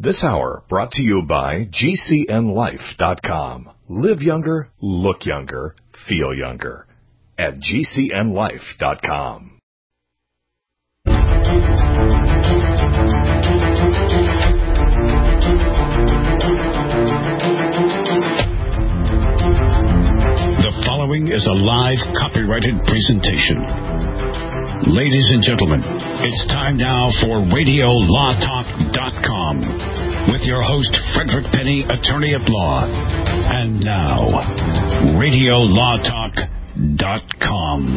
This hour brought to you by GCNLife.com. Live younger, look younger, feel younger. At GCNLife.com. The following is a live copyrighted presentation. Ladies and gentlemen, it's time now for RadioLawTalk.com with your host, Frederick Penny, attorney at law. And now, RadioLawTalk.com.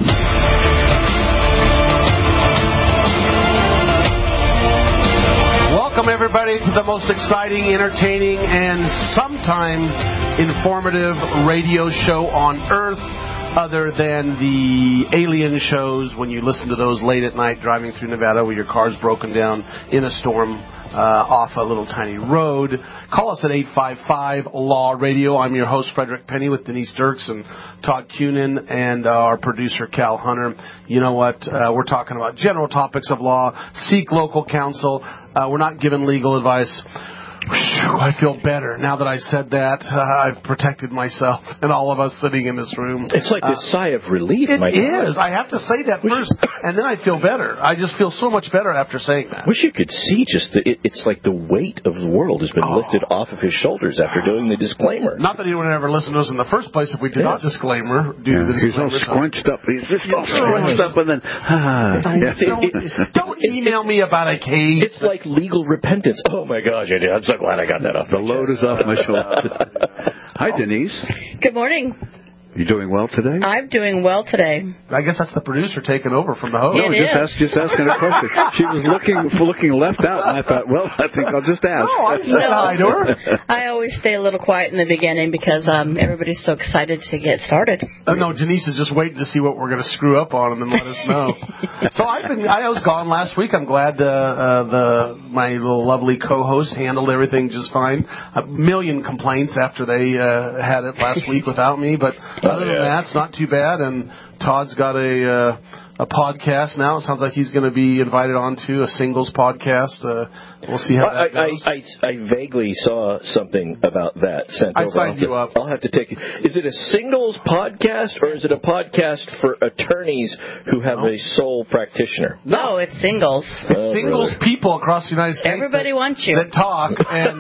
Welcome, everybody, to the most exciting, entertaining, and sometimes informative radio show on Earth, other than the alien shows when you listen to those late at night driving through Nevada where your car's broken down in a storm off a little tiny road. Call us at 855-LAW-RADIO. I'm your host, Frederick Penny, with Denise Dirks and Todd Cunin and our producer, Cal Hunter. You know what? We're talking about general topics of law. Seek local counsel. We're not giving legal advice. I feel better now that I said that. I've protected myself and all of us sitting in this room. It's like a sigh of relief. It is. I have to say that first, and then I feel better. I just feel so much better after saying that. Wish you could see just it's like the weight of the world has been lifted off of his shoulders after doing the disclaimer. Not that anyone would ever listen to us in the first place if we did not disclaimer. He's all scrunched up. He's just all scrunched up, and then don't email me about a case. It's like legal repentance. Oh my gosh, I'm so glad I got that off. The load is off my shoulder. Hi, Denise. Good morning. You doing well today? I'm doing well today. I guess that's the producer taking over from the host. It is. Just asking a question. She was looking left out, and I thought, well, I think I'll just ask. Oh, I said hi to her. I always stay a little quiet in the beginning because everybody's so excited to get started. No, Denise is just waiting to see what we're going to screw up on and then let us know. So I was gone last week. I'm glad my little lovely co-host handled everything just fine. A million complaints after they had it last week without me, but other than that, it's not too bad. And Todd's got a podcast now. It sounds like he's going to be invited on to a singles podcast. We'll see how that goes. I vaguely saw something about that sent over. I signed you up. I'll have to take it. Is it a singles podcast or is it a podcast for attorneys who have a sole practitioner? No, it's singles. It's singles people across the United States. Everybody wants you. That talk and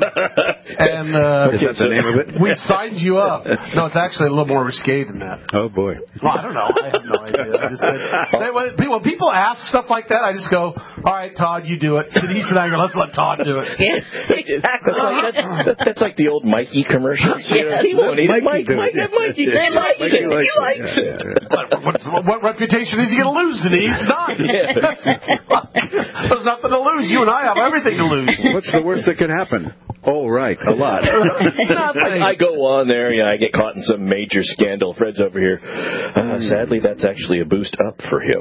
is that the name of it? We signed you up. No, it's actually a little more risque than that. Oh boy. Well, I don't know. I have no idea. I just said, when people ask stuff like that, I just go, all right, Todd, you do it. Denise and I go, let's let Todd do it. Yeah, exactly. That's like the old Mikey commercials. Yes. He won't eat it. Mikey likes it. Yeah. He likes it. What reputation is he going to lose, Denise? None. There's nothing to lose. You and I have everything to lose. What's the worst that could happen? Oh, right, a lot. I go on there, I get caught in some major scandal. Fred's over here. Sadly, that's actually a boost up for him.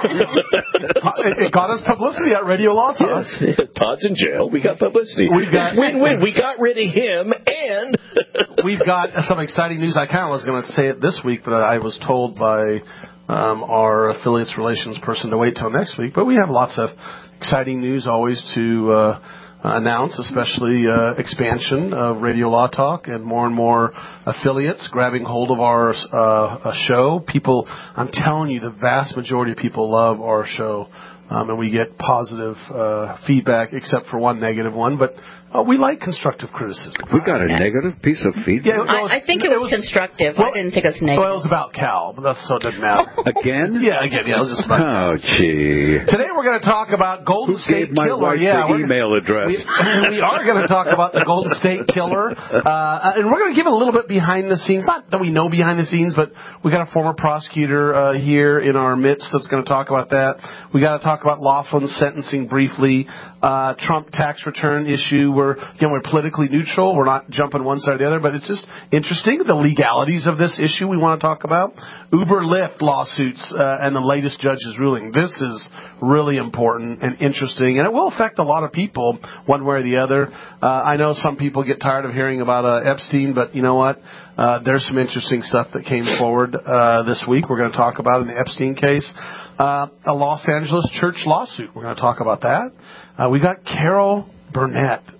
It got us publicity at Radio Law Talk. Yes. Todd's in jail. We got publicity. Win-win. We got rid of him, and we've got some exciting news. I kind of was going to say it this week, but I was told by our affiliates relations person to wait till next week. But we have lots of exciting news always to announce, especially expansion of Radio Law Talk and more affiliates grabbing hold of our show. People, I'm telling you, the vast majority of people love our show. And we get positive feedback, except for one negative one. But we like constructive criticism. We got a negative piece of feedback? Yeah, I think it was constructive. I didn't think it was negative. Well, it was about Cal, but so it doesn't matter. Again? Yeah, again. Yeah, it was just about Oh, gee. Today we're going to talk about Golden State Killer. Killer. The email address. We are going to talk about the Golden State Killer. And we're going to give a little bit behind the scenes. Not that we know behind the scenes, but we got a former prosecutor here in our midst that's going to talk about that. We got to talk about Laughlin's sentencing briefly. Trump tax return issue. We're politically neutral. We're not jumping one side or the other, but it's just interesting, the legalities of this issue we want to talk about. Uber Lyft lawsuits and the latest judge's ruling. This is really important and interesting, and it will affect a lot of people one way or the other. I know some people get tired of hearing about Epstein, but you know what? There's some interesting stuff that came forward this week we're going to talk about in the Epstein case. A Los Angeles church lawsuit. We're going to talk about that. We got Carol Burnett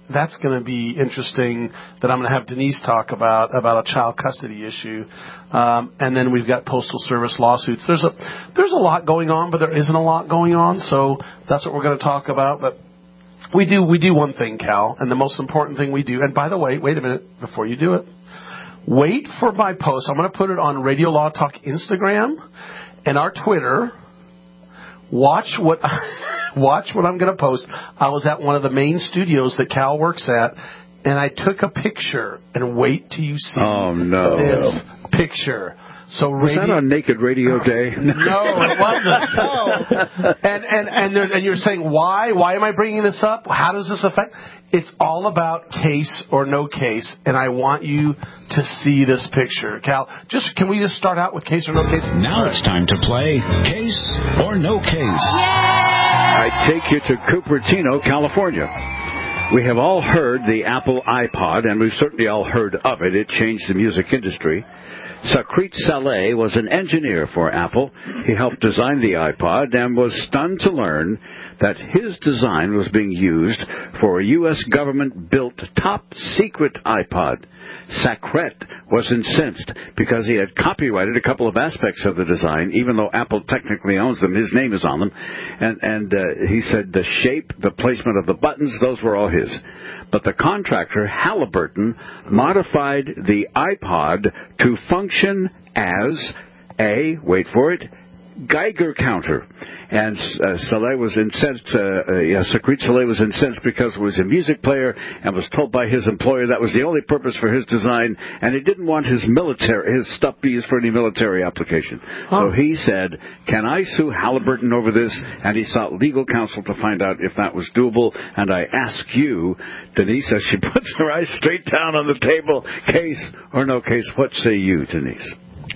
that's going to be interesting that I'm going to have Denise talk about a child custody issue. And then we've got Postal Service lawsuits. There's a lot going on, but there isn't a lot going on. So that's what we're going to talk about. But we do one thing, Cal, and the most important thing we do. And by the way, wait a minute before you do it. Wait for my post. I'm going to put it on Radio Law Talk Instagram and our Twitter. Watch what I'm going to post. I was at one of the main studios that Cal works at, and I took a picture. And wait till you see this picture. So was that on Naked Radio Day? No, it wasn't. And you're saying why? Why am I bringing this up? How does this affect? It's all about case or no case, and I want you to see this picture. Cal, can we just start out with case or no case? Now it's time to play Case or No Case. I take you to Cupertino, California. We have all heard the Apple iPod, and we've certainly all heard of it. It changed the music industry. Sakrit Saleh was an engineer for Apple. He helped design the iPod and was stunned to learn that his design was being used for a U.S. government-built top-secret iPod. Sakrit was incensed because he had copyrighted a couple of aspects of the design, even though Apple technically owns them. His name is on them. And he said the shape, the placement of the buttons, those were all his. But the contractor, Halliburton, modified the iPod to function as a, wait for it, Geiger counter. And Saleh was incensed, Sakrit Saleh was incensed because it was a music player and was told by his employer that was the only purpose for his design, and he didn't want his stuff be used for any military application. So he said, can I sue Halliburton over this? And he sought legal counsel to find out if that was doable. And I ask you, Denise, as she puts her eyes straight down on the table, case or no case, what say you, Denise?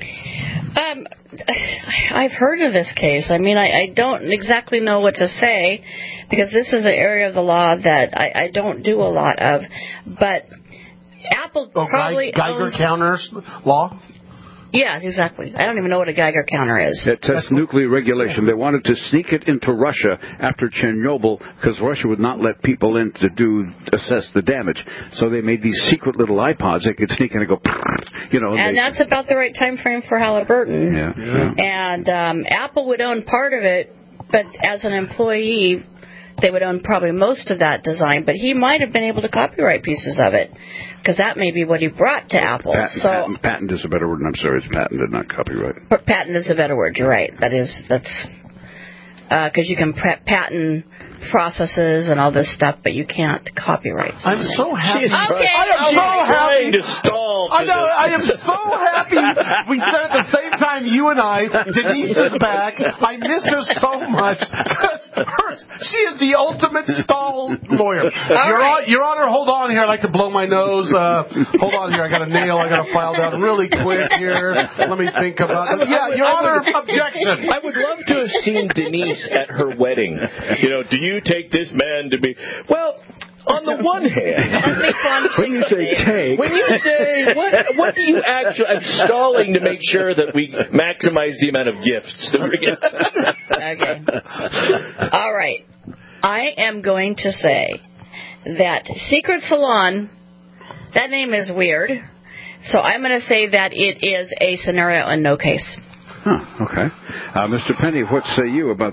I've heard of this case. I mean, I don't exactly know what to say because this is an area of the law that I don't do a lot of. But Apple probably Geiger owns... counters law? Yeah, exactly. I don't even know what a Geiger counter is. It tests nuclear regulation. They wanted to sneak it into Russia after Chernobyl because Russia would not let people in to assess the damage. So they made these secret little iPods that could sneak in and go, And that's about the right time frame for Halliburton. Yeah. And Apple would own part of it, but as an employee, they would own probably most of that design. But he might have been able to copyright pieces of it. Because that may be what he brought to Apple. Patent is a better word. I'm sorry, it's patented, not copyright. But patent is a better word. You're right. That's because you can patent processes and all this stuff, but you can't copyright something. I'm so happy. Okay. I am so happy to stall. I am so happy. We said at the same time, you and I, Denise is back. I miss her so much. She is the ultimate stall lawyer. Your Honor, hold on here. I like to blow my nose. Hold on here. I got a nail. I got to file down really quick here. Let me think about it. Yeah, Your Honor, objection. I would love to have seen Denise at her wedding. Do you take this man to be... Well... On the one hand, when you say what do you actually... I'm stalling to make sure that we maximize the amount of gifts that we're getting. Okay. All right. I am going to say that Secret Salon, that name is weird, so I'm going to say that it is a scenario and no case. Huh, okay. Mr. Penny, what say you about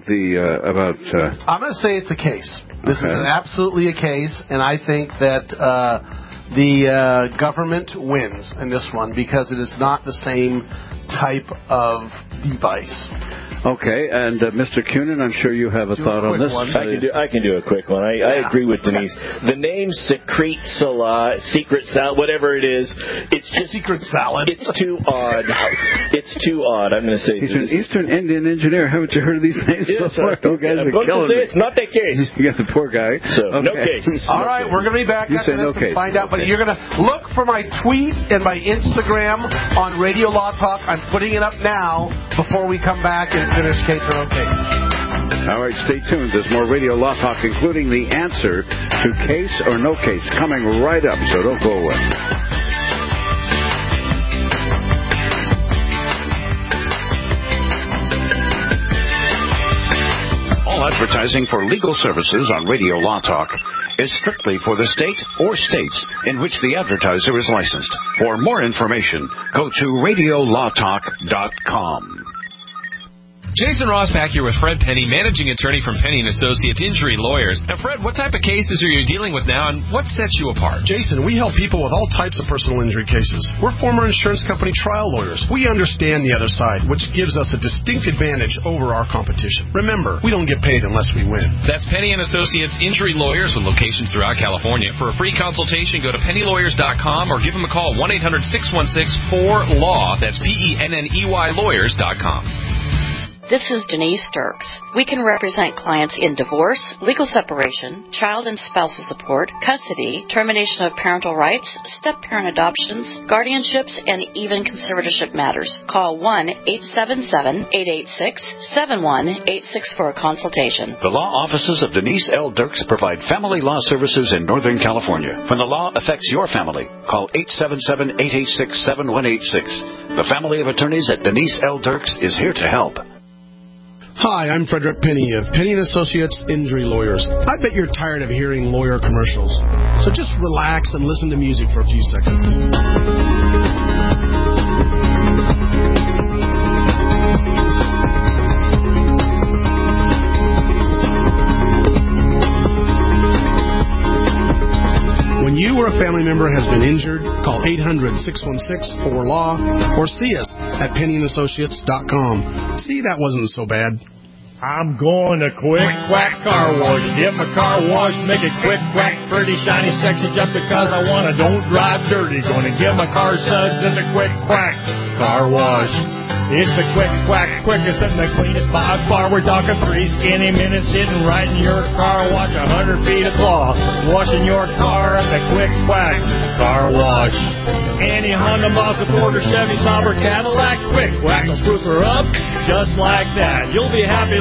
I'm going to say it's a case. This is absolutely a case, and I think that the government wins in this one because it is not the same type of device. Okay, and Mr. Cunin, I'm sure you have a thought on this. I can do a quick one. I agree with Denise. The name Secret Salad, whatever it is, it's just Secret Salad. It's too odd. It's too odd. I'm going to say he's an Eastern Indian engineer. Haven't you heard of these names before? I'm going to say it's not the case. You got the poor guy. So no case. All right, we're going to be back after this and find out. But you're going to look for my tweet and my Instagram on Radio Law Talk. I'm putting it up now before we come back and finish case or no case. All right, stay tuned. There's more Radio Law Talk, including the answer to case or no case, coming right up, so don't go away. All advertising for legal services on Radio Law Talk is strictly for the state or states in which the advertiser is licensed. For more information, go to radiolawtalk.com. Jason Rosbach here with Fred Penny, managing attorney from Penny & Associates Injury Lawyers. Now, Fred, what type of cases are you dealing with now, and what sets you apart? Jason, we help people with all types of personal injury cases. We're former insurance company trial lawyers. We understand the other side, which gives us a distinct advantage over our competition. Remember, we don't get paid unless we win. That's Penny & Associates Injury Lawyers with locations throughout California. For a free consultation, go to pennylawyers.com or give them a call, 1-800-616-4LAW. That's PENNEY lawyers.com. This is Denise Dirks. We can represent clients in divorce, legal separation, child and spousal support, custody, termination of parental rights, step-parent adoptions, guardianships, and even conservatorship matters. Call 1-877-886-7186 for a consultation. The law offices of Denise L. Dirks provide family law services in Northern California. When the law affects your family, call 877-886-7186. The family of attorneys at Denise L. Dirks is here to help. Hi, I'm Frederick Penny of Penny & Associates Injury Lawyers. I bet you're tired of hearing lawyer commercials. So just relax and listen to music for a few seconds. When you or a family member has been injured, call 800-616-4LAW or see us at PennyandAssociates.com. See, that wasn't so bad. I'm going to Quick Quack Car Wash. Get my car washed, make it quick, quack, pretty, shiny, sexy, just because I want to. Don't drive dirty. Going to get my car suds at the Quick Quack Car Wash. It's the Quick Quack, quickest and the cleanest by far. We're talking 3 skinny minutes sitting right in your car wash, 100 feet of cloth, washing your car at the Quick Quack Car Wash. Any Honda, Mazda, Ford, or Chevy, Sauber, Cadillac, Quick Quack will spruce her up just like that. You'll be happy.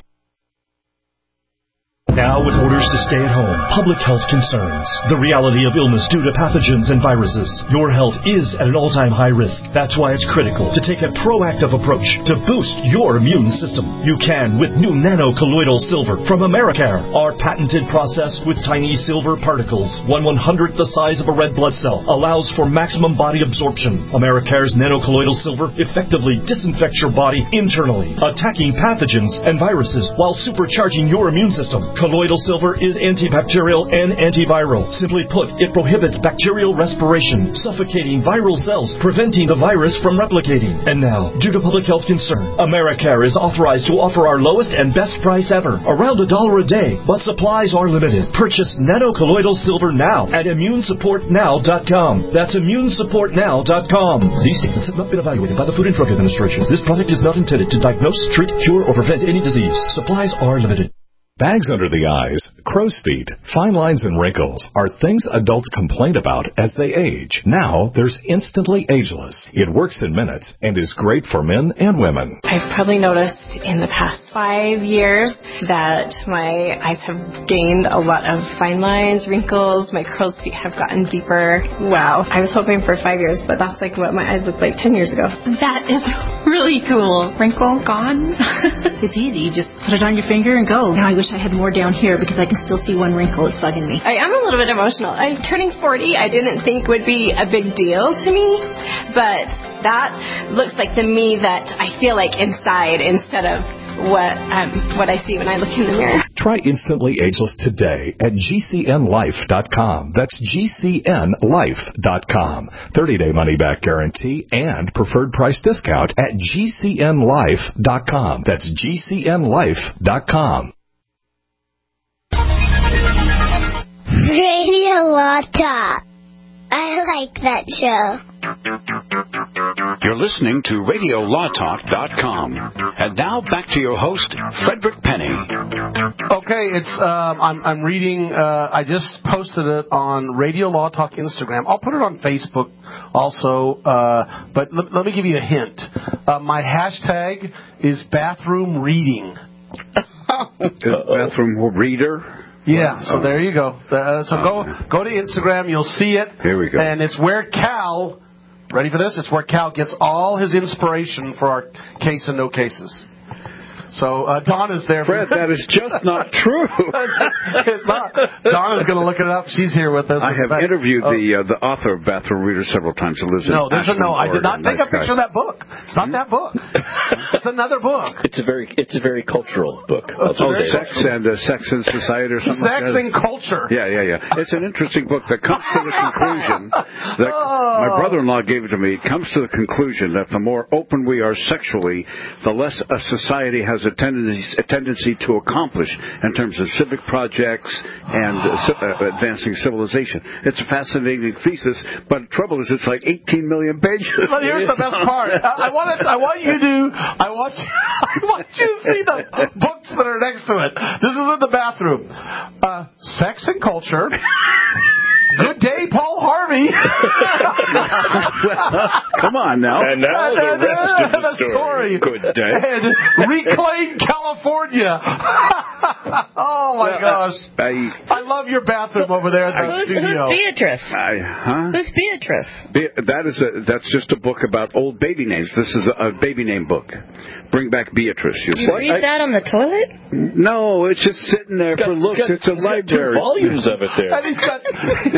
Now with orders to stay at home, public health concerns, the reality of illness due to pathogens and viruses, your health is at an all-time high risk. That's why it's critical to take a proactive approach to boost your immune system. You can with new nano-colloidal silver from Americare. Our patented process with tiny silver particles, 1/100th the size of a red blood cell, allows for maximum body absorption. Americare's nano-colloidal silver effectively disinfects your body internally, attacking pathogens and viruses while supercharging your immune system. Colloidal silver is antibacterial and antiviral. Simply put, it prohibits bacterial respiration, suffocating viral cells, preventing the virus from replicating. And now, due to public health concern, Americare is authorized to offer our lowest and best price ever, around $1 a day, but supplies are limited. Purchase nano-colloidal silver now at immunesupportnow.com. That's immunesupportnow.com. These statements have not been evaluated by the Food and Drug Administration. This product is not intended to diagnose, treat, cure, or prevent any disease. Supplies are limited. Bags under the eyes, crow's feet, fine lines, and wrinkles are things adults complain about as they age. Now, there's Instantly Ageless. It works in minutes and is great for men and women. I've probably noticed in the past 5 years that my eyes have gained a lot of fine lines, wrinkles, my crow's feet have gotten deeper. Wow. I was hoping for 5 years, but that's like what my eyes looked like 10 years ago. That is really cool. Wrinkle gone. It's easy. You just put it on your finger and go. Now I wish I had more down here because I can still see one wrinkle. It's bugging me. I am a little bit emotional. I'm turning 40. I didn't think would be a big deal to me, but that looks like the me that I feel like inside instead of what I see when I look in the mirror. Try Instantly Ageless today at GCNLife.com. That's GCNLife.com. 30-day money-back guarantee and preferred price discount at GCNLife.com. That's GCNLife.com. Radio Law Talk. I like that show. You're listening to RadioLawTalk.com. And now back to your host, Frederick Penny. Okay, it's I'm reading. I just posted it on Radio Law Talk Instagram. I'll put it on Facebook also. But let me give you a hint. My hashtag is bathroom reading. Bathroom reader. Yeah, so there you go. So go to Instagram. You'll see it. Here we go. And it's where Cal, ready for this? It's where Cal gets all his inspiration for our case and no cases. So Donna's there. Fred, that is just not true. It's not. Donna's going to look it up. She's here with us. I have interviewed the author of Bathroom Reader several times. Who lives no, in there's a no. I did not take a picture of that book. It's not that book. It's another book. It's a very cultural book. Sex and Society or something Sex like that. and Culture. Yeah. It's an interesting book that comes to the conclusion that my brother-in-law gave it to me. It comes to the conclusion that the more open we are sexually, the less a society has a tendency to accomplish in terms of civic projects and advancing civilization. It's a fascinating thesis, but the trouble is it's like 18 million pages. But here's the best part. I want you to see the books that are next to it. This is in the bathroom. Sex and Culture. Good day, Paul Harvey. Come on now. And now the rest of the story. Good day. And Reclaim California. Oh, my gosh. I love your bathroom over there at the studio. Who's Beatrice? Who's Beatrice? That's just a book about old baby names. This is a baby name book. Bring back Beatrice. You read that on the toilet? No, it's just sitting there for looks. It's a library. 2 volumes of it there. And he's got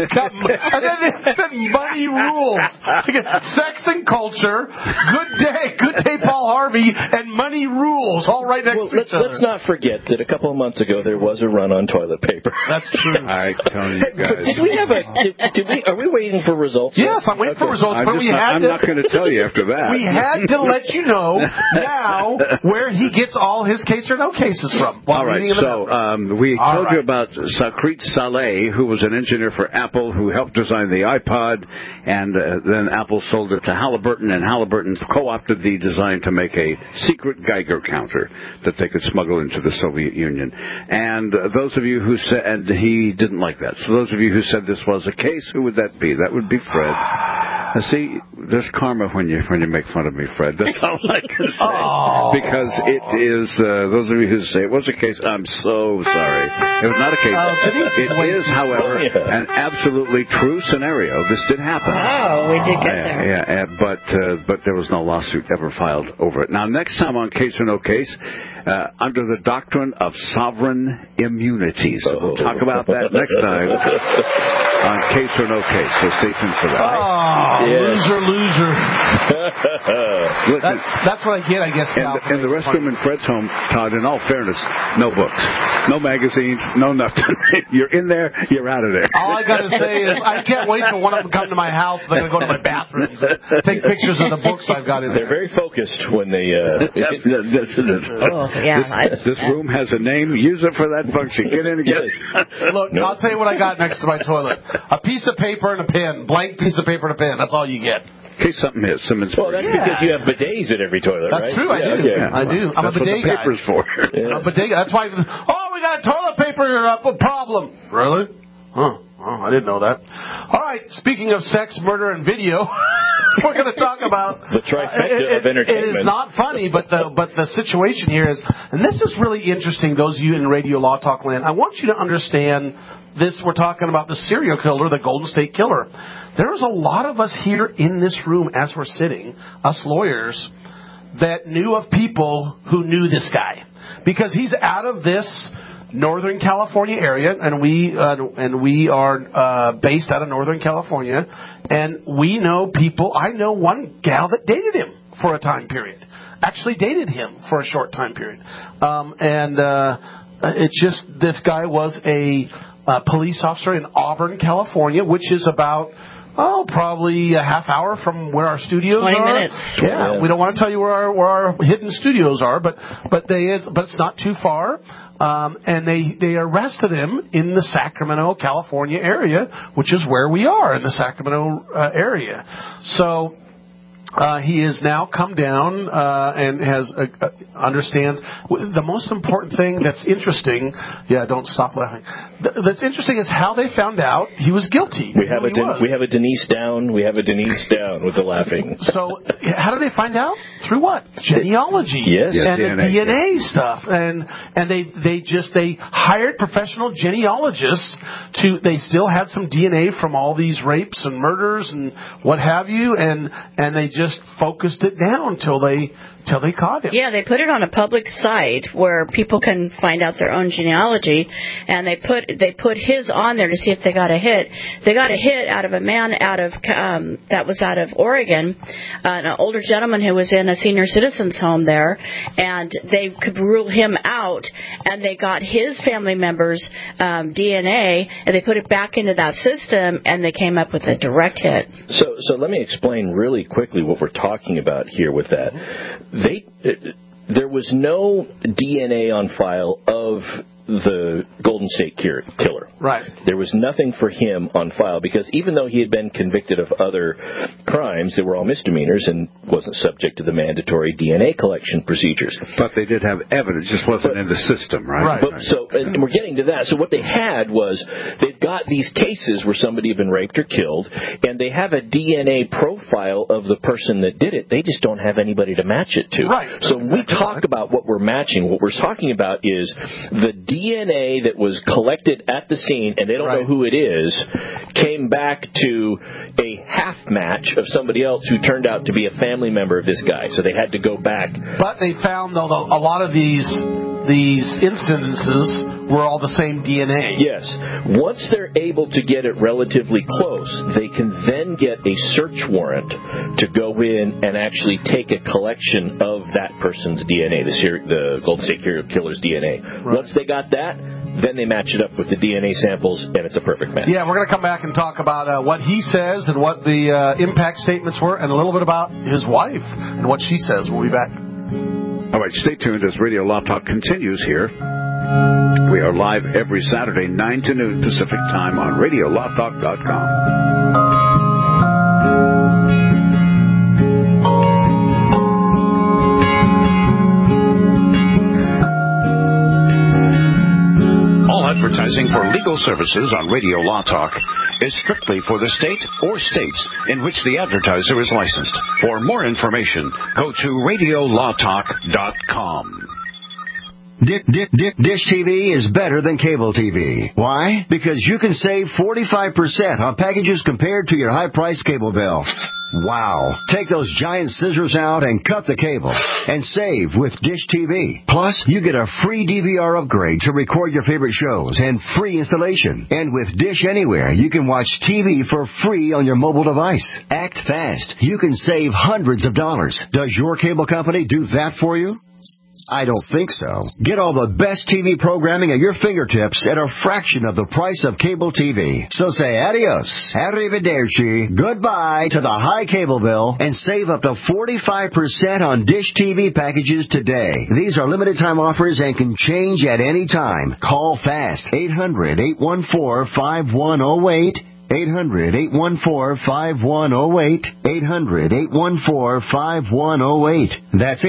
money rules. Sex and Culture, Good Day, Paul Harvey, and Money Rules, all right next to each other. Let's not forget that a couple of months ago there was a run on toilet paper. That's true. I tell you guys. Did we have are we waiting for results? Yes, I'm waiting for results, but I'm not going to tell you after that. We had to let you know now where he gets all his case or no cases from. All right, so we told you about Sakrit Saleh, who was an engineer for Apple, who helped design the iPod, and then Apple sold it to Halliburton, and Halliburton co-opted the design to make a secret Geiger counter that they could smuggle into the Soviet Union. And those of you who said, and he didn't like that, so those of you who said this was a case, who would that be? That would be Fred. See, there's karma when you make fun of me, Fred. That's all I can say. Because it is, those of you who say it was a case, I'm so sorry. It was not a case. It is, however, an absolutely true scenario. This did happen. Oh, we did get there. But there was no lawsuit ever filed over it. Now, next time on Case or No Case, under the doctrine of sovereign immunity. So we'll talk about that next time on Case or No Case. So stay tuned for that. Loser. That's what I get, I guess. In the restroom in Fred's home, Todd, in all fairness, no books, no magazines, no nothing. You're in there, you're out of there. All I got to say is I can't wait till one of them come to my house. They're going to go to my bathrooms and take pictures of the books I've got in there. They're very focused when they... This room has a name. Use it for that function. Get in and get it. Look, I'll tell you what I got next to my toilet. A piece of paper and a pen. Blank piece of paper and a pen. That's all you get. In case something hits, some inspiration. Well, that's because you have bidets at every toilet, right? That's true, I do. Okay. I do. I'm that's a bidet what the paper's for. I'm a bidet guy. That's why, we got a toilet paper problem. Really? Huh. Oh, I didn't know that. All right, speaking of sex, murder, and video, we're going to talk about... the trifecta of entertainment. It is not funny, but the situation here is... And this is really interesting, those of you in Radio Law Talk land. I want you to understand this. We're talking about the serial killer, the Golden State Killer. There's a lot of us here in this room as we're sitting, us lawyers, that knew of people who knew this guy. Because he's out of this... Northern California area, and we are based out of Northern California, and we know people. I know one gal that dated him for a time period. Actually dated him for a short time period, it's just this guy was a police officer in Auburn, California, which is about probably a half hour from where our studios 20 are. 20 minutes. Yeah, we don't want to tell you where our hidden studios are, but it's not too far. And they arrested him in the Sacramento, California area, which is where we are in the Sacramento area. So he has now come down and has understands the most important thing that's interesting. Yeah, don't stop laughing. That's interesting is how they found out he was guilty. We have a Denise down. We have a Denise down with the laughing. So how did they find out? Through what? Genealogy. Yes. And the DNA stuff. And they hired professional genealogists they still had some DNA from all these rapes and murders and what have you, and they just focused it down until they till they caught him. Yeah, they put it on a public site where people can find out their own genealogy, and they put his on there to see if they got a hit. They got a hit out of a man that was out of Oregon, an older gentleman who was in a senior citizens home there, and they could rule him out, and they got his family members' DNA, and they put it back into that system, and they came up with a direct hit. So let me explain really quickly what we're talking about here with that. There was no DNA on file of the Golden State Killer. Right. There was nothing for him on file because even though he had been convicted of other crimes, they were all misdemeanors and wasn't subject to the mandatory DNA collection procedures. But they did have evidence, just wasn't in the system, right? So, and we're getting to that. So what they had was they've got these cases where somebody had been raped or killed, and they have a DNA profile of the person that did it. They just don't have anybody to match it to. Right. So when we talk about what we're matching, what we're talking about is the DNA that was collected at the scene, and they don't know who it is, came back to a half match of somebody else who turned out to be a family member of this guy. So they had to go back. But they found, though, a lot of these incidences were all the same DNA. Yes. Once they're able to get it relatively close, they can then get a search warrant to go in and actually take a collection of that person's DNA, the Golden State Killer's DNA. Right. Once they got that, then they match it up with the DNA samples, and it's a perfect match. Yeah, we're going to come back and talk about what he says and what the impact statements were, and a little bit about his wife and what she says. We'll be back. All right, stay tuned as Radio Law Talk continues here. We are live every Saturday, 9 to noon Pacific Time on RadioLawTalk.com. Advertising for legal services on Radio Law Talk is strictly for the state or states in which the advertiser is licensed. For more information, go to RadioLawTalk.com. Dish TV is better than cable TV. Why? Because you can save 45% on packages compared to your high-priced cable bill. Wow. Take those giant scissors out and cut the cable and save with Dish TV. Plus, you get a free DVR upgrade to record your favorite shows and free installation. And with Dish Anywhere, you can watch TV for free on your mobile device. Act fast. You can save hundreds of dollars. Does your cable company do that for you? I don't think so. Get all the best TV programming at your fingertips at a fraction of the price of cable TV. So say adios, arrivederci, goodbye to the high cable bill and save up to 45% on Dish TV packages today. These are limited time offers and can change at any time. Call fast. 800-814-5108. 800-814-5108. 800-814-5108. That's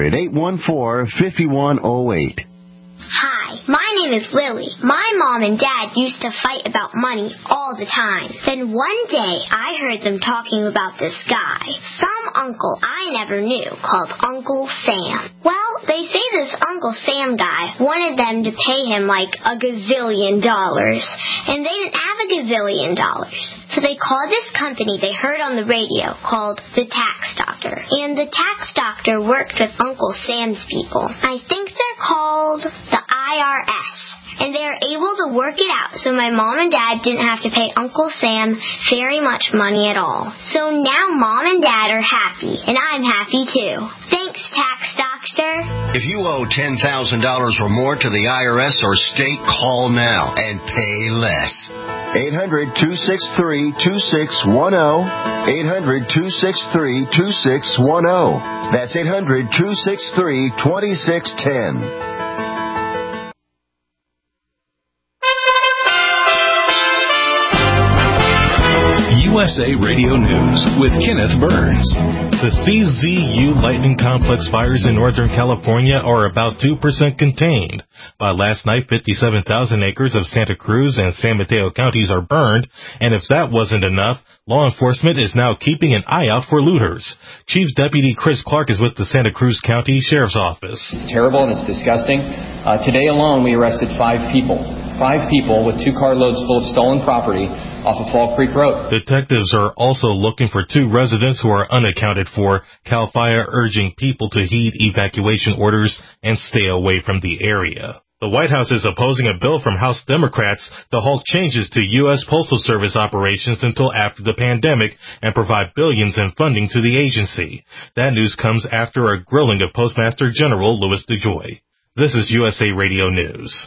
800-814-5108. Hi, my name is Lily. My mom and dad used to fight about money all the time. Then one day, I heard them talking about this guy, some uncle I never knew, called Uncle Sam. Well, they say this Uncle Sam guy wanted them to pay him like $1 gazillion, and they didn't have $1 gazillion. So they called this company they heard on the radio called the Tax Doctor. And the Tax Doctor worked with Uncle Sam's people. I think they're called the IRS. And they are able to work it out so my mom and dad didn't have to pay Uncle Sam very much money at all. So now Mom and Dad are happy, and I'm happy too. Thanks, Tax Doctor. If you owe $10,000 or more to the IRS or state, call now and pay less. 800-263-2610. 800-263-2610. That's 800-263-2610. USA Radio News with Kenneth Burns. The CZU lightning complex fires in Northern California are about 2% contained. By last night, 57,000 acres of Santa Cruz and San Mateo counties are burned, and if that wasn't enough, law enforcement is now keeping an eye out for looters. Chief Deputy Chris Clark is with the Santa Cruz County Sheriff's Office. It's terrible and it's disgusting. Today alone, we arrested 5 people 5 people with 2 carloads full of stolen property off of Fall Creek Road. Detectives are also looking for 2 residents who are unaccounted for. CAL FIRE urging people to heed evacuation orders and stay away from the area. The White House is opposing a bill from House Democrats to halt changes to U.S. Postal Service operations until after the pandemic and provide billions in funding to the agency. That news comes after a grilling of Postmaster General Louis DeJoy. This is USA Radio News.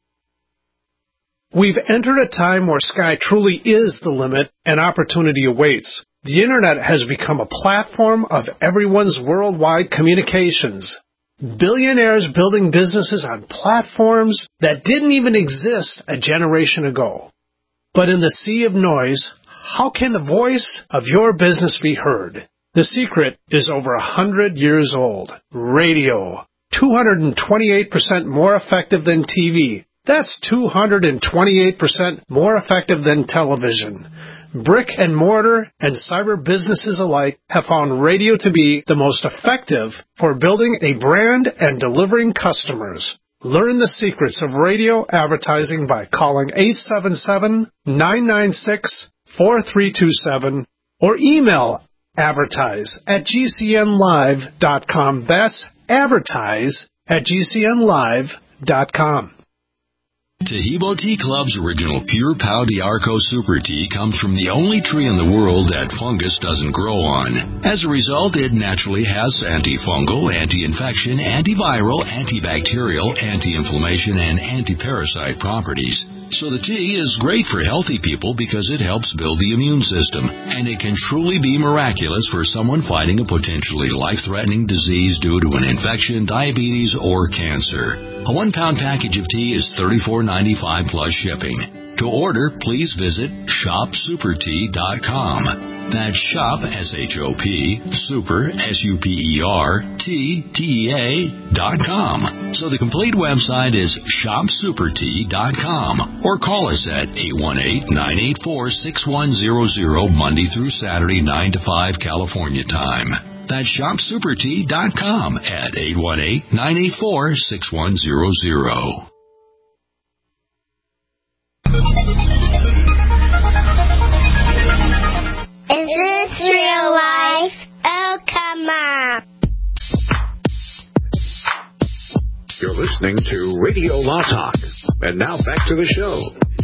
We've entered a time where sky truly is the limit and opportunity awaits. The Internet has become a platform of everyone's worldwide communications. Billionaires building businesses on platforms that didn't even exist a generation ago. But in the sea of noise, how can the voice of your business be heard? The secret is over 100 years old. Radio. 228% more effective than TV. That's 228% more effective than television. Brick and mortar and cyber businesses alike have found radio to be the most effective for building a brand and delivering customers. Learn the secrets of radio advertising by calling 877-996-4327 or email advertise@gcnlive.com. That's advertise@gcnlive.com. Taheebo Tea Club's original Pure Pau D'Arco Super Tea comes from the only tree in the world that fungus doesn't grow on. As a result, it naturally has antifungal, anti-infection, antiviral, antibacterial, anti-inflammation, and anti-parasite properties. So the tea is great for healthy people because it helps build the immune system, and it can truly be miraculous for someone fighting a potentially life-threatening disease due to an infection, diabetes, or cancer. A 1-pound package of tea is $34.95 plus shipping. To order, please visit shopsupertea.com. That's shop, S-H-O-P, super, S-U-P-E-R, T-T-E-A.com. So the complete website is shopsupertea.com. Or call us at 818-984-6100 Monday through Saturday, 9 to 5 California time. That's shopsupertea.com at 818-984-6100. Is this real life? Oh, come on. You're listening to Radio Law Talk. And now back to the show.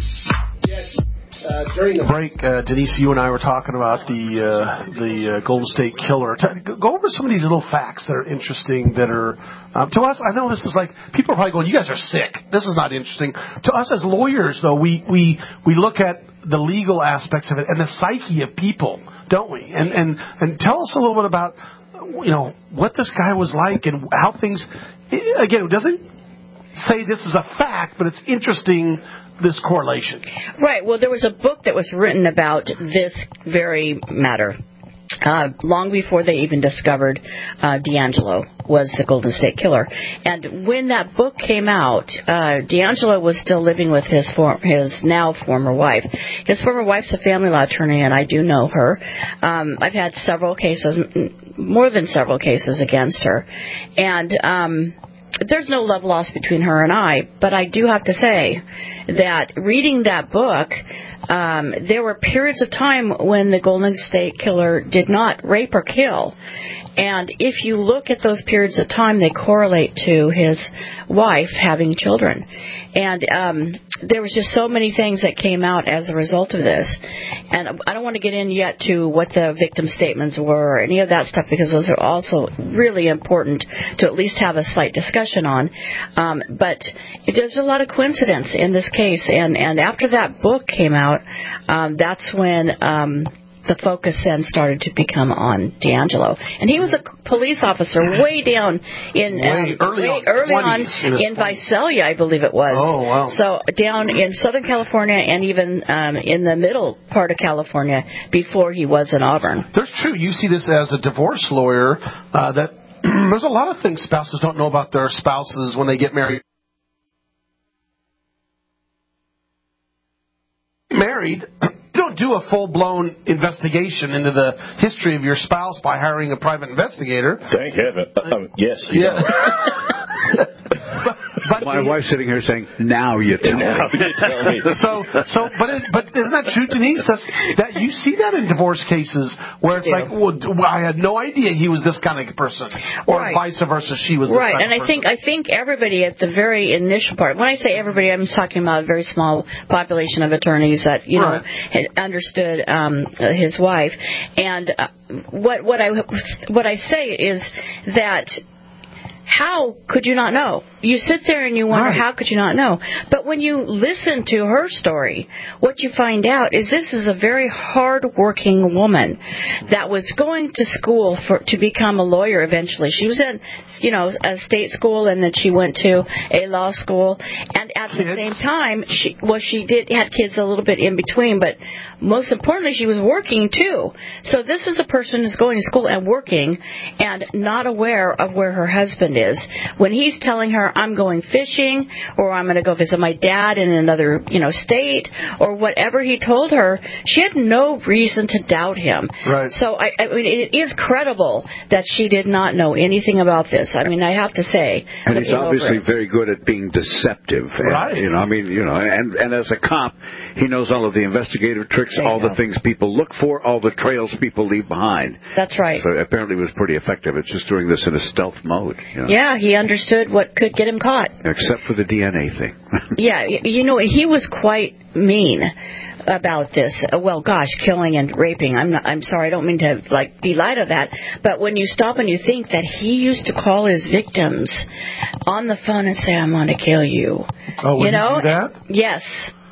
During the break, Denise, you and I were talking about the Golden State Killer. Go over some of these little facts that are interesting that are, to us, I know this is like, people are probably going, you guys are sick. This is not interesting. To us as lawyers, though, we look at the legal aspects of it and the psyche of people, don't we? And tell us a little bit about, what this guy was like and how things, again, it doesn't say this is a fact, but it's interesting, this correlation. Right. Well, there was a book that was written about this very matter. Long before they even discovered D'Angelo was the Golden State Killer. And when that book came out, D'Angelo was still living with his now former wife. His former wife's a family law attorney, and I do know her. I've had several cases, more than several cases against her. And there's no love lost between her and I, but I do have to say that reading that book, there were periods of time when the Golden State Killer did not rape or kill. And if you look at those periods of time, they correlate to his wife having children. And there was just so many things that came out as a result of this. And I don't want to get in yet to what the victim statements were or any of that stuff, because those are also really important to at least have a slight discussion on. But there's a lot of coincidence in this case. And after that book came out, that's when the focus then started to become on D'Angelo. And he was a police officer way down in early on in Visalia, I believe it was. Oh, wow. So down in Southern California and even in the middle part of California before he was in Auburn. There's true. You see this as a divorce lawyer, that there's a lot of things spouses don't know about their spouses when they get married. You don't do a full-blown investigation into the history of your spouse by hiring a private investigator. Thank heaven. Yes. Yeah. My wife's sitting here saying, "Now you tell me." But isn't that true, Denise? That you see that in divorce cases where it's like, well, I had no idea he was this kind of person, or vice versa, she was this kind of person. I think everybody at the very initial part. When I say everybody, I'm talking about a very small population of attorneys that had understood his wife. And what I say is that. How could you not know? You sit there and you wonder, how could you not know? But when you listen to her story, what you find out is this is a very hard-working woman that was going to school to become a lawyer eventually. She was in, a state school, and then she went to a law school. And at the same time, she had kids a little bit in between, but most importantly, she was working too. So this is a person who's going to school and working and not aware of where her husband is. When he's telling her, I'm going fishing, or I'm going to go visit my dad in another, state, or whatever he told her, she had no reason to doubt him. Right. So, I mean, it is credible that she did not know anything about this. I mean, I have to say. And he's obviously very good at being deceptive. Right. And as a cop, he knows all of the investigative tricks, all the things people look for, all the trails people leave behind. That's right. So apparently it was pretty effective. It's just doing this in a stealth mode. Yeah, he understood what could get him caught. Except for the DNA thing. Yeah, he was quite mean about this. Well, gosh, killing and raping. I'm sorry, I don't mean to belie to that, but when you stop and you think that he used to call his victims on the phone and say, "I'm going to kill you." Oh, would he do that? Yes.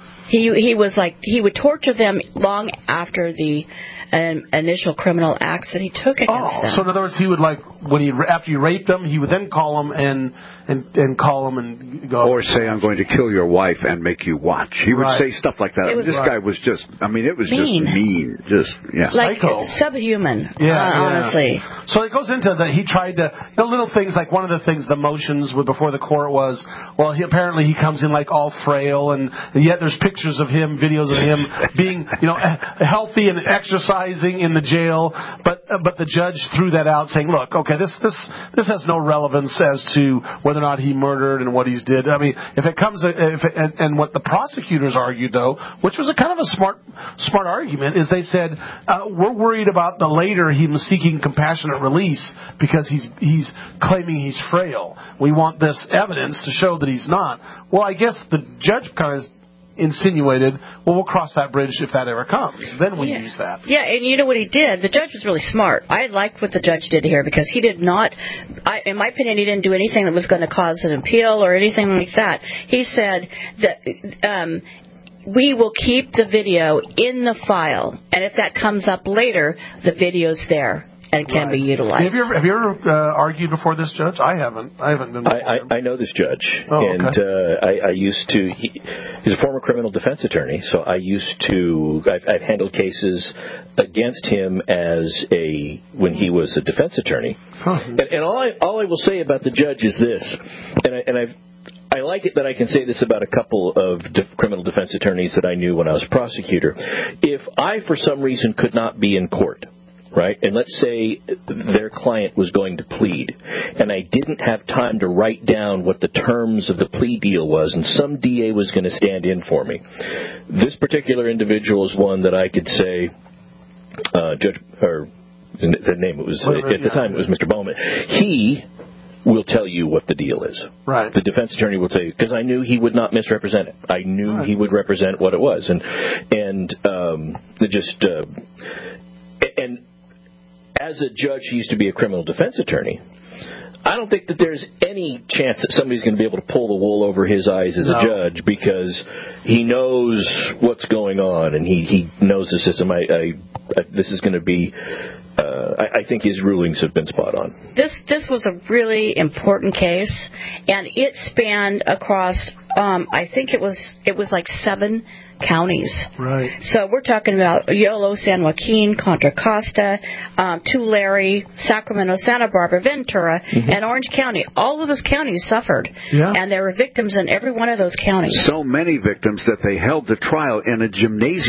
He was he would torture them long after the initial criminal acts that he took against them. So in other words, he would after you raped them, he would then call them and call them and go. Or say, "I'm going to kill your wife and make you watch." He would say stuff like that. This guy was just, it was mean. just mean. Psycho. Subhuman, honestly. So it goes into he tried to, little things like one of the things, the motions before the court was, well, apparently he comes in all frail, and yet there's pictures of him, videos of him being, healthy and exercising in the jail, but the judge threw that out saying, look, okay, this has no relevance as to whether or not he murdered and what he's did. I mean, and what the prosecutors argued, though, which was a kind of a smart argument, is they said, we're worried about later him seeking compassionate release because he's claiming he's frail. We want this evidence to show that he's not. Well, I guess the judge kind of insinuated, well, we'll cross that bridge if that ever comes. Then we'll use that. Yeah, and you know what he did? The judge was really smart. I liked what the judge did here because he did not, in my opinion, he didn't do anything that was going to cause an appeal or anything like that. He said that we will keep the video in the file, and if that comes up later, the video's there and can be utilized. Have you ever argued before this judge? I haven't. I know this judge, and I used to. He's a former criminal defense attorney, so I've handled cases against him when he was a defense attorney. And all I will say about the judge is this, I like it that I can say this about a couple of criminal defense attorneys that I knew when I was a prosecutor. If I, for some reason, could not be in court, right? And let's say their client was going to plead, and I didn't have time to write down what the terms of the plea deal was, and some DA was going to stand in for me. This particular individual is one that I could say, the name at the time it was Mr. Bowman. He will tell you what the deal is. Right. The defense attorney will tell you, because I knew he would not misrepresent it. I knew he would represent what it was, and as a judge, he used to be a criminal defense attorney. I don't think that there's any chance that somebody's going to be able to pull the wool over his eyes as a judge, because he knows what's going on and he knows the system. This is going to be. I think his rulings have been spot on. This was a really important case, and it spanned across. I think it was 7 counties. Right. So we're talking about Yolo, San Joaquin, Contra Costa, Tulare, Sacramento, Santa Barbara, Ventura, and Orange County. All of those counties suffered, and there were victims in every one of those counties. So many victims that they held the trial in a gymnasium.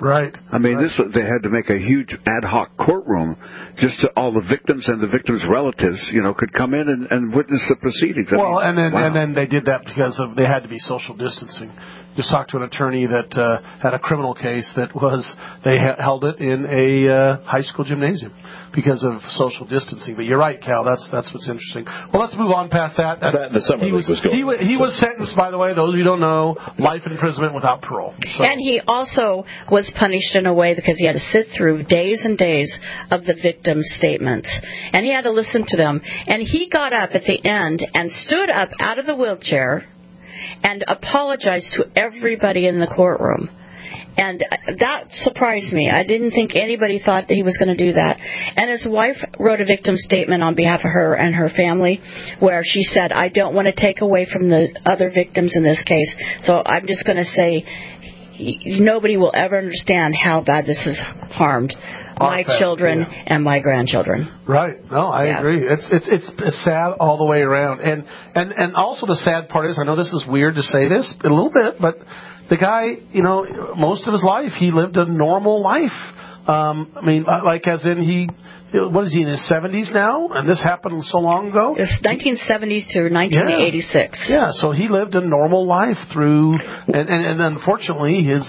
Right. I mean, they had to make a huge ad hoc courtroom just to all the victims and the victims' relatives, could come in and witness the proceedings. And then they did that because they had to be social distancing. Just talked to an attorney that had a criminal case that they held it in a high school gymnasium because of social distancing. But you're right, Cal. That's what's interesting. Well, let's move on past that. He was sentenced, by the way, those of you who don't know, life imprisonment without parole. So. And he also was punished in a way because he had to sit through days and days of the victim's statements. And he had to listen to them. And he got up at the end and stood up out of the wheelchair and apologized to everybody in the courtroom. And that surprised me. I didn't think anybody thought that he was going to do that. And his wife wrote a victim statement on behalf of her and her family where she said, I don't want to take away from the other victims in this case, so I'm just going to say nobody will ever understand how bad this has harmed my children and my grandchildren. Right. No, I agree. It's sad all the way around. And also the sad part is, I know this is weird to say this a little bit, but the guy, most of his life, he lived a normal life. As in what is he, in his 70s now? And this happened so long ago? It's 1970s to 1986. Yeah, so he lived a normal life through, and unfortunately, his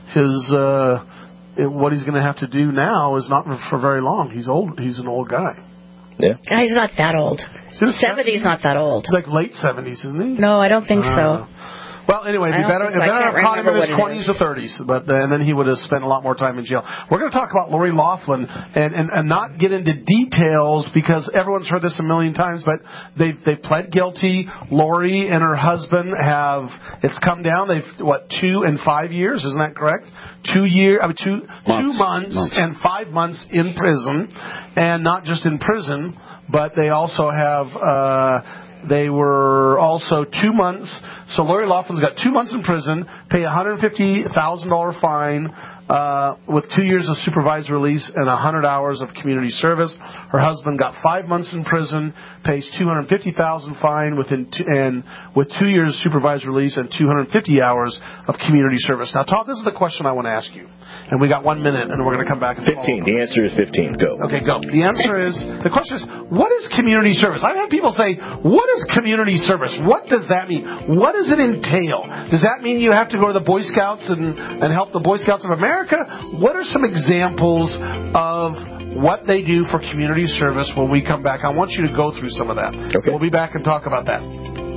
what he's going to have to do now is not for very long. He's old. He's an old guy. Yeah. He's not that old. 70's not that old. He's like late 70s, isn't he? No, I don't think so. Well, anyway, it'd be better have caught him in his 20s or 30s, and then he would have spent a lot more time in jail. We're going to talk about Lori Loughlin and not get into details because everyone's heard this a million times, but they pled guilty. Lori and her husband it's come down. 2 and 5 years, isn't that correct? 2 months and 5 months in prison, and not just in prison, but they also have. They were also 2 months. So Lori Loughlin's got 2 months in prison, pay $150,000 fine with 2 years of supervised release and 100 hours of community service. Her husband got 5 months in prison, pays $250,000 fine with 2 years of supervised release and 250 hours of community service. Now, Todd, this is the question I want to ask you. And we got 1 minute, and we're going to come back and 15. The answer is 15. Go. Okay, go. The question is, what is community service? I've had people say, what is community service? What does that mean? What does it entail? Does that mean you have to go to the Boy Scouts and help the Boy Scouts of America? What are some examples of what they do for community service when we come back? I want you to go through some of that. Okay. We'll be back and talk about that.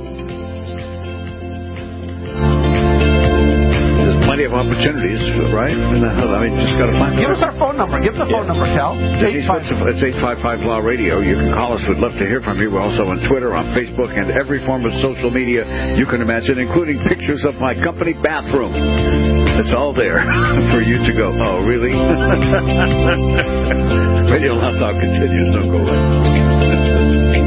Plenty of opportunities, right? Just got to find. Give us our phone number. Give the phone number, Cal. It's 855 Law Radio. You can call us. We'd love to hear from you. We're also on Twitter, on Facebook, and every form of social media you can imagine, including pictures of my company bathroom. It's all there for you to go. Oh, really? Radio Law Talk continues. Don't go away.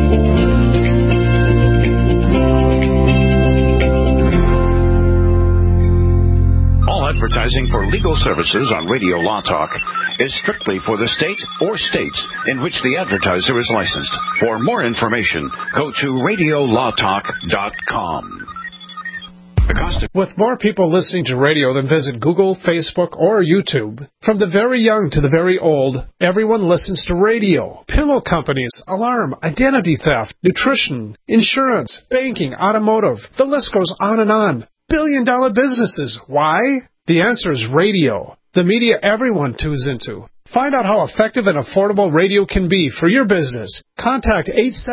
Advertising for legal services on Radio Law Talk is strictly for the state or states in which the advertiser is licensed. For more information, go to radiolawtalk.com. With more people listening to radio than visit Google, Facebook, or YouTube, from the very young to the very old, everyone listens to radio. Pillow companies, alarm, identity theft, nutrition, insurance, banking, automotive. The list goes on and on. Billion-dollar businesses. Why? The answer is radio, the media everyone tunes into. Find out how effective and affordable radio can be for your business. Contact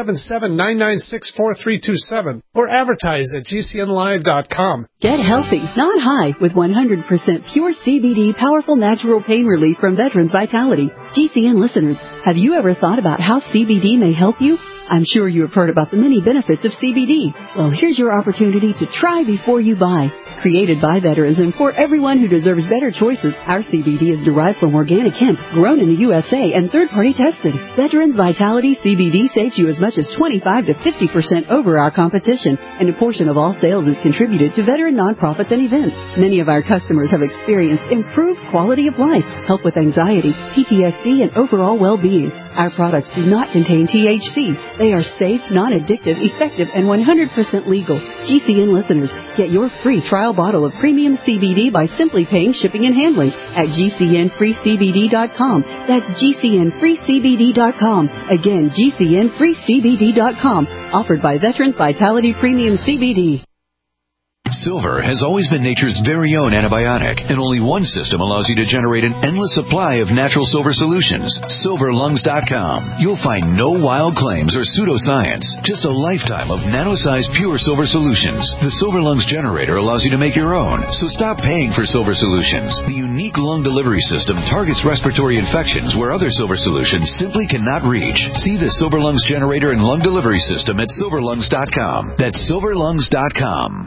877-996-4327 or advertise at GCNlive.com. Get healthy, not high, with 100% pure CBD powerful natural pain relief from Veterans Vitality. GCN listeners, have you ever thought about how CBD may help you? I'm sure you have heard about the many benefits of CBD. Well, here's your opportunity to try before you buy. Created by veterans and for everyone who deserves better choices, our CBD is derived from organic hemp, grown in the USA, and third-party tested. Veterans Vitality CBD saves you as much as 25 to 50% over our competition, and a portion of all sales is contributed to veteran nonprofits and events. Many of our customers have experienced improved quality of life, help with anxiety, PTSD, and overall well-being. Our products do not contain THC. They are safe, non-addictive, effective, and 100% legal. GCN listeners, get your free trial bottle of premium CBD by simply paying shipping and handling at GCNFreeCBD.com. That's GCNFreeCBD.com. Again, GCNFreeCBD.com. Offered by Veterans Vitality Premium CBD. Silver has always been nature's very own antibiotic, and only one system allows you to generate an endless supply of natural silver solutions. SilverLungs.com. You'll find no wild claims or pseudoscience, just a lifetime of nano-sized pure silver solutions. The Silver Lungs generator allows you to make your own, so stop paying for silver solutions. The unique lung delivery system targets respiratory infections where other silver solutions simply cannot reach. See the Silver Lungs generator and lung delivery system at SilverLungs.com. That's SilverLungs.com.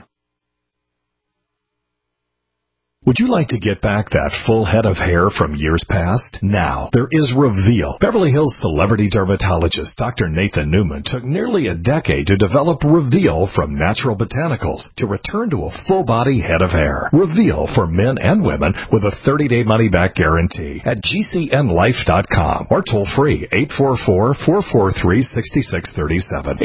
Would you like to get back that full head of hair from years past? Now, there is Reveal. Beverly Hills celebrity dermatologist Dr. Nathan Newman took nearly a decade to develop Reveal from natural botanicals to return to a full-body head of hair. Reveal for men and women with a 30-day money-back guarantee at GCNLife.com or toll-free 844-443-6637.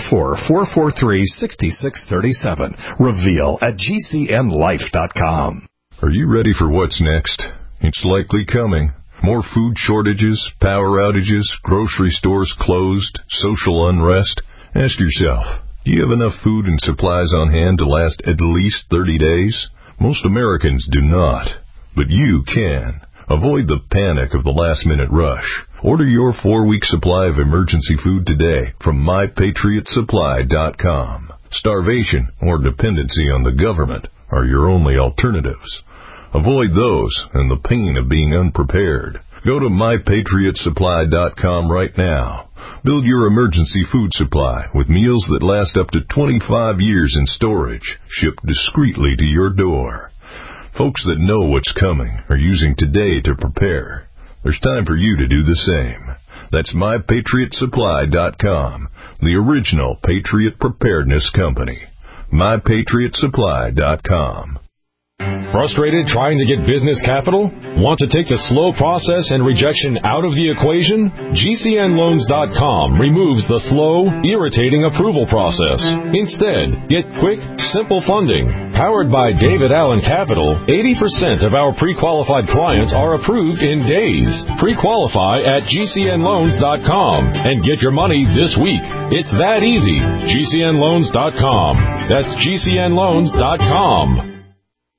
844-443-6637. Reveal at GCNLife.com. Are you ready for what's next? It's likely coming. More food shortages, power outages, grocery stores closed, social unrest. Ask yourself, do you have enough food and supplies on hand to last at least 30 days? Most Americans do not, but you can. Avoid the panic of the last-minute rush. Order your 4-week supply of emergency food today from MyPatriotSupply.com. Starvation or dependency on the government are your only alternatives. Avoid those and the pain of being unprepared. Go to MyPatriotSupply.com right now. Build your emergency food supply with meals that last up to 25 years in storage, shipped discreetly to your door. Folks that know what's coming are using today to prepare. There's time for you to do the same. That's MyPatriotSupply.com, the original Patriot Preparedness Company. MyPatriotSupply.com. Frustrated trying to get business capital? Want to take the slow process and rejection out of the equation? GCNLoans.com removes the slow, irritating approval process. Instead, get quick, simple funding. Powered by David Allen Capital, 80% of our pre-qualified clients are approved in days. Pre-qualify at GCNLoans.com and get your money this week. It's that easy. GCNLoans.com. That's GCNLoans.com.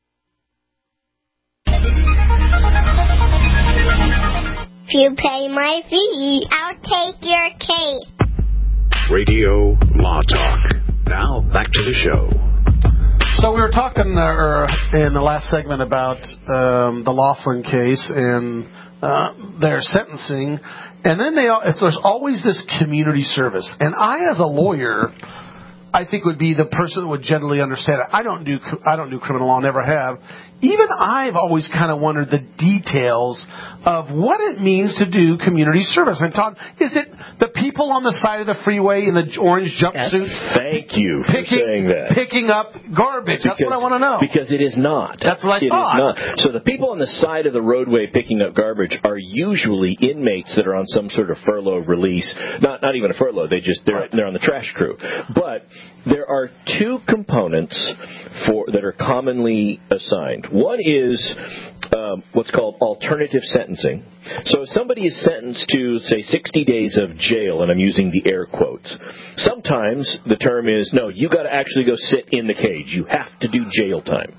If you pay my fee, I'll take your cake. Radio Law Talk. Now, back to the show. So we were talking in the last segment about the Laughlin case and their sentencing. And then there's always this community service. And I, as a lawyer, I think would be the person that would generally understand it. I don't do criminal law, never have. Even I've always kind of wondered the details of what it means to do community service. And Todd, is it the people on the side of the freeway in the orange jumpsuits? Thank you for saying that. Picking up garbage. That's what I want to know. Because it is not. That's what I thought. It is not. So the people on the side of the roadway picking up garbage are usually inmates that are on some sort of furlough release. Not even a furlough. They're on the trash crew. But there are two components that are commonly assigned. One is what's called alternative sentencing. So if somebody is sentenced to, say, 60 days of jail, and I'm using the air quotes, sometimes the term is, no, you got to actually go sit in the cage. You have to do jail time.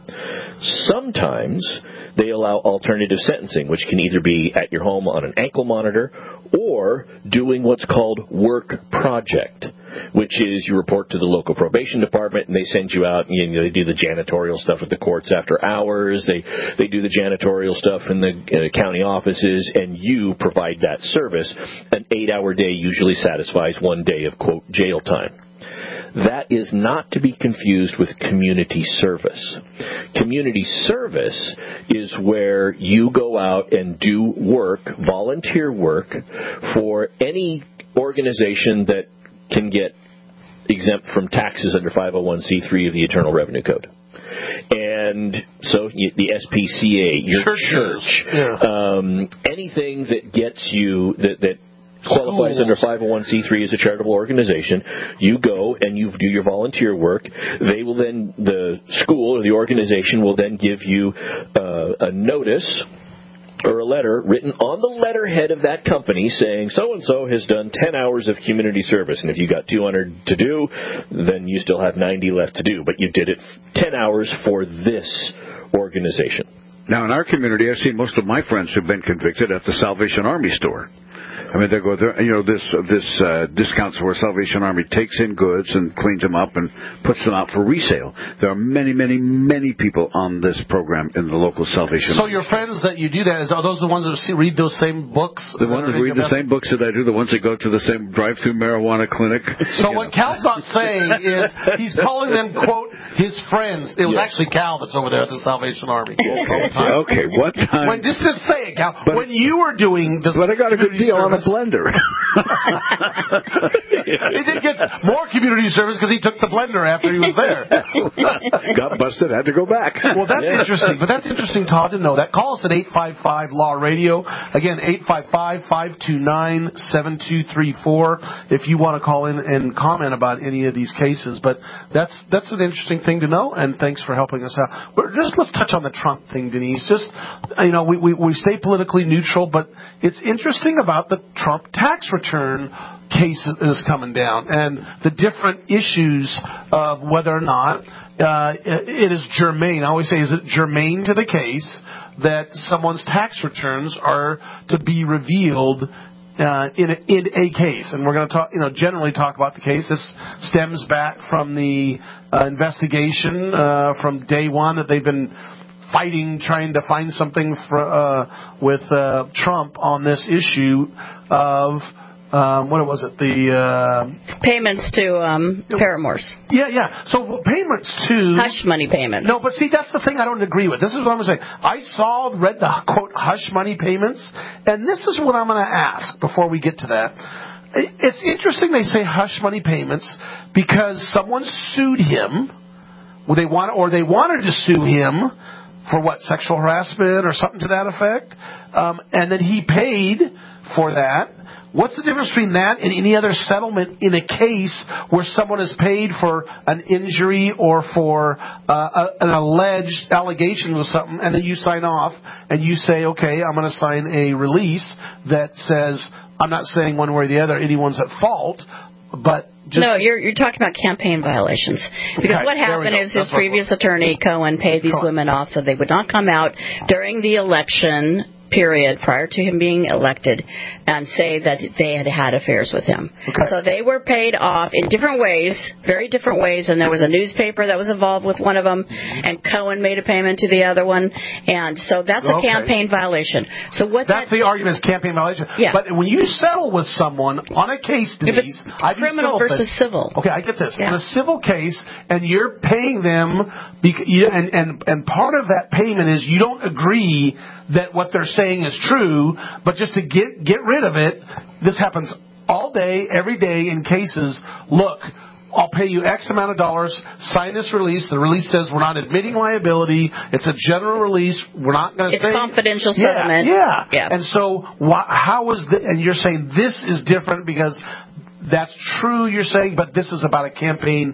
Sometimes they allow alternative sentencing, which can either be at your home on an ankle monitor or doing what's called work project, which is you report to the local probation department and they send you out and they do the janitorial stuff at the courts after hours. They do the janitorial stuff in the county offices, and you provide that service. An 8-hour day usually satisfies 1 day of, quote, jail time. That is not to be confused with community service. Community service is where you go out and do work, volunteer work, for any organization that can get exempt from taxes under 501c3 of the Internal Revenue Code. And so the SPCA, your church, anything that gets you, that qualifies under 501c3 as a charitable organization. You go and you do your volunteer work. They will then, the school or the organization will then give you a notice or a letter written on the letterhead of that company saying so-and-so has done 10 hours of community service. And if you got 200 to do, then you still have 90 left to do. But you did it 10 hours for this organization. Now, in our community, I've seen most of my friends who've been convicted at the Salvation Army store. I mean, they go there, this discount where Salvation Army takes in goods and cleans them up and puts them out for resale. There are many, many, many people on this program in the local Salvation Army. So your friends that you do that, are those the ones that read those same books? The ones that read the same books that I do, the ones that go to the same drive-through marijuana clinic. So what Cal's not saying is he's calling them, quote, his friends. It was actually Cal that's over there at the Salvation Army. Okay, what time? Just say it, Cal. When you were doing this... But I got a good deal on a blender. He did get more community service because he took the blender after he was there. Got busted, had to go back. Well, that's interesting. But that's interesting, Todd, to know that. Call us at 855-LAW-RADIO. Again, 855-529-7234 if you want to call in and comment about any of these cases. But that's an interesting thing to know, and thanks for helping us out. Let's touch on the Trump thing, Denise. We stay politically neutral, but it's interesting about the Trump tax return case is coming down and the different issues of whether or not it is germane. I always say, is it germane to the case that someone's tax returns are to be revealed in a case? And we're going to generally talk about the case. This stems back from the investigation from day one that they've been fighting, trying to find something with Trump on this issue of what was it? The payments to paramours. Yeah. So payments to hush money payments. No, but see, that's the thing I don't agree with. This is what I'm saying. I read the quote hush money payments, and this is what I'm going to ask before we get to that. It's interesting they say hush money payments because someone sued him. They wanted to sue him for what, sexual harassment or something to that effect, and then he paid for that. What's the difference between that and any other settlement in a case where someone is paid for an injury or for an alleged allegation of something, and then you sign off and you say, okay, I'm going to sign a release that says, I'm not saying one way or the other anyone's at fault, but no, you're talking about campaign violations. Because what happened is his previous attorney, Cohen, paid these women off so they would not come out during the election period prior to him being elected and say that they had had affairs with him. Okay. So they were paid off in different ways, very different ways, and there was a newspaper that was involved with one of them, and Cohen made a payment to the other one, and so that's a campaign violation. So that's the argument is campaign violation. Yeah. But when you settle with someone on a case, Denise, criminal versus civil. Okay, I get this. Yeah. In a civil case, and you're paying them, and part of that payment is you don't agree that what they're saying is true, but just to get rid of it, this happens all day, every day in cases. Look, I'll pay you X amount of dollars, sign this release. The release says we're not admitting liability. It's a general release. We're not going to say... It's confidential settlement. Yeah. And so how is and you're saying this is different because that's true, you're saying, but this is about a campaign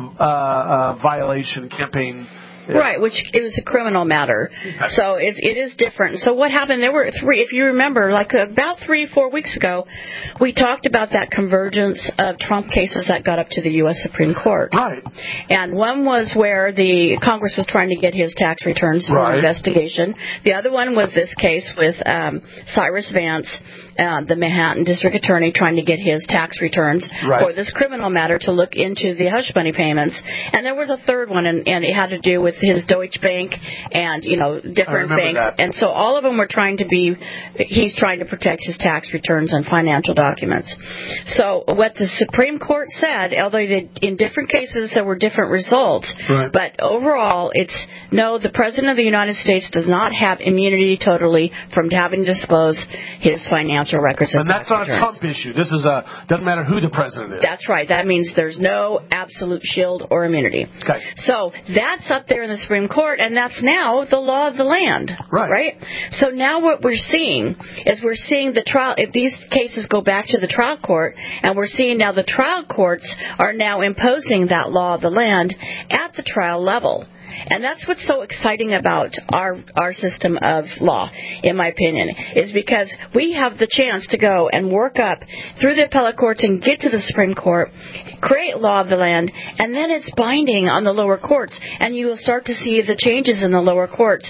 violation, campaign... Yeah. Right, which it was a criminal matter. So it is different. So what happened, there were three, if you remember, like about 3-4 weeks ago, we talked about that convergence of Trump cases that got up to the U.S. Supreme Court. Right. And one was where the Congress was trying to get his tax returns for investigation. The other one was this case with Cyrus Vance, the Manhattan District Attorney, trying to get his tax returns for this criminal matter to look into the hush money payments. And there was a third one, and it had to do with his Deutsche Bank and, different banks. That. And so all of them were he's trying to protect his tax returns and financial documents. So what the Supreme Court said, although in different cases there were different results, but overall the President of the United States does not have immunity totally from having to disclose his financial financial records. And that's not a Trump issue. This is doesn't matter who the president is. That's right. That means there's no absolute shield or immunity. Okay. So that's up there in the Supreme Court, and that's now the law of the land. Right? So now what we're seeing is we're seeing the trial, if these cases go back to the trial court, and we're seeing now the trial courts are now imposing that law of the land at the trial level. And that's what's so exciting about our system of law, in my opinion, is because we have the chance to go and work up through the appellate courts and get to the Supreme Court, create law of the land, and then it's binding on the lower courts. And you will start to see the changes in the lower courts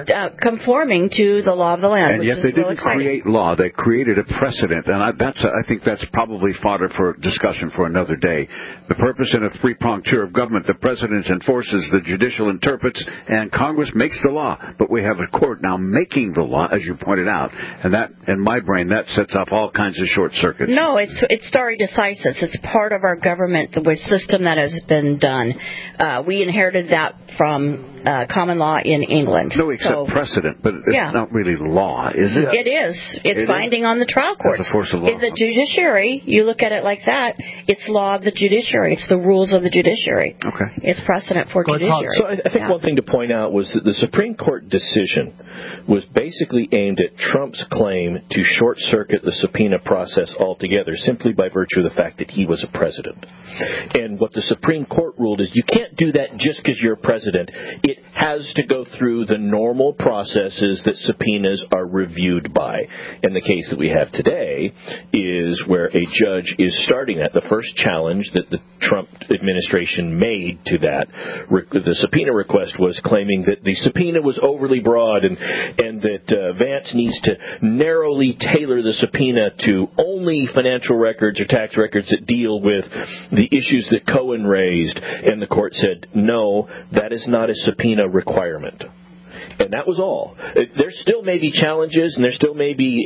conforming to the law of the land. And yet they didn't create law. They created a precedent. And I think that's probably fodder for discussion for another day. The purpose in a three-pronged tier of government, the president enforces, the judicial interprets, and Congress makes the law. But we have a court now making the law, as you pointed out. And that, in my brain, that sets off all kinds of short circuits. No, it's stare decisis. It's part of our government, the system that has been done. We inherited that from common law in England. No, except precedent, but it's not really law, is it? It is. It's binding on the trial courts. It's a force of law. In the judiciary, you look at it like that, it's law of the judiciary. It's the rules of the judiciary. Okay. It's precedent for judiciary. So I think one thing to point out was that the Supreme Court decision was basically aimed at Trump's claim to short-circuit the subpoena process altogether, simply by virtue of the fact that he was a president. And what the Supreme Court ruled is you can't do that just because you're a president. It has to go through the normal processes that subpoenas are reviewed by. And the case that we have today is where a judge is starting at the first challenge that the Trump administration made to that. The subpoena request was claiming that the subpoena was overly broad and that Vance needs to narrowly tailor the subpoena to only financial records or tax records that deal with the issues that Cohen raised. And the court said, no, that is not a subpoena requirement. And that was all. There still may be challenges, and there still may be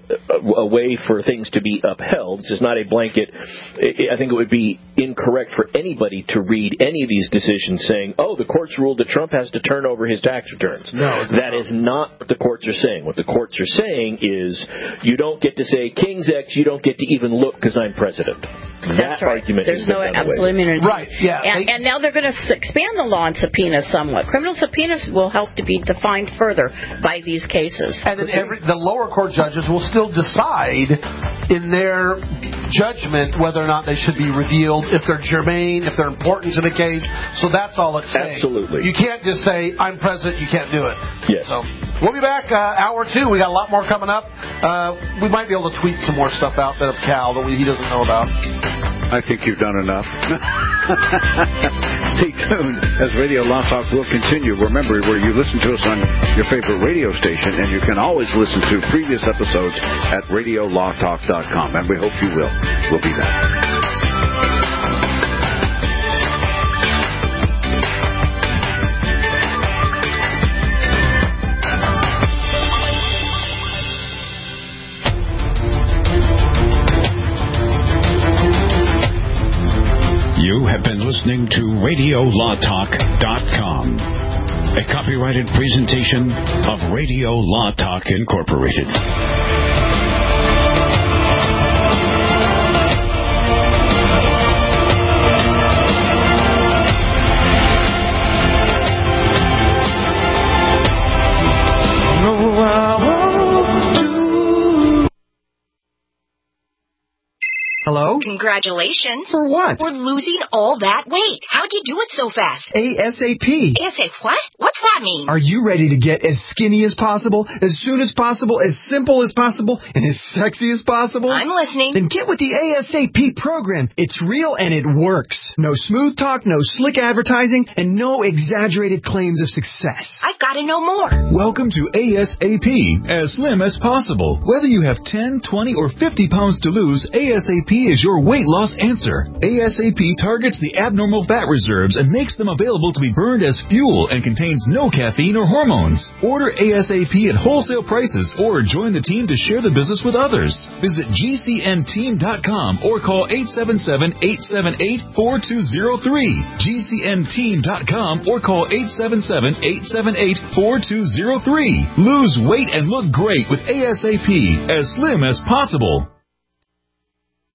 a way for things to be upheld. This is not a blanket. I think it would be incorrect for anybody to read any of these decisions saying, oh, the courts ruled that Trump has to turn over his tax returns. No, that is not what the courts are saying. What the courts are saying is you don't get to say King's X, you don't get to even look because I'm president. That's that right. argument There's no absolute immunity. Right, yeah. And now they're going to expand the law on subpoenas somewhat. Criminal subpoenas will help to be defined further by these cases. And then the lower court judges will still decide in their judgment whether or not they should be revealed, if they're germane, if they're important to the case. So that's all it's saying. Absolutely. You can't just say, I'm president, you can't do it. Yes. So we'll be back hour 2. We got a lot more coming up. We might be able to tweet some more stuff out there of Cal that he doesn't know about. I think you've done enough. Stay tuned as Radio Law Talk will continue. Remember where you listen to us on your favorite radio station, and you can always listen to previous episodes at radiolawtalk.com, and we hope you will. We'll be back. You have been listening to RadioLawTalk.com, a copyrighted presentation of Radio Law Talk Incorporated. Hello? Congratulations. For what? For losing all that weight. How'd you do it so fast? ASAP. ASAP what? What's that mean? Are you ready to get as skinny as possible, as soon as possible, as simple as possible, and as sexy as possible? I'm listening. Then get with the ASAP program. It's real and it works. No smooth talk, no slick advertising, and no exaggerated claims of success. I've got to know more. Welcome to ASAP, as slim as possible. Whether you have 10, 20, or 50 pounds to lose, ASAP is your weight loss answer. ASAP targets the abnormal fat reserves and makes them available to be burned as fuel and contains no caffeine or hormones. Order ASAP at wholesale prices or join the team to share the business with others. Visit GCNteam.com or call 877-878-4203. GCNteam.com or call 877-878-4203. Lose weight and look great with ASAP, as slim as possible.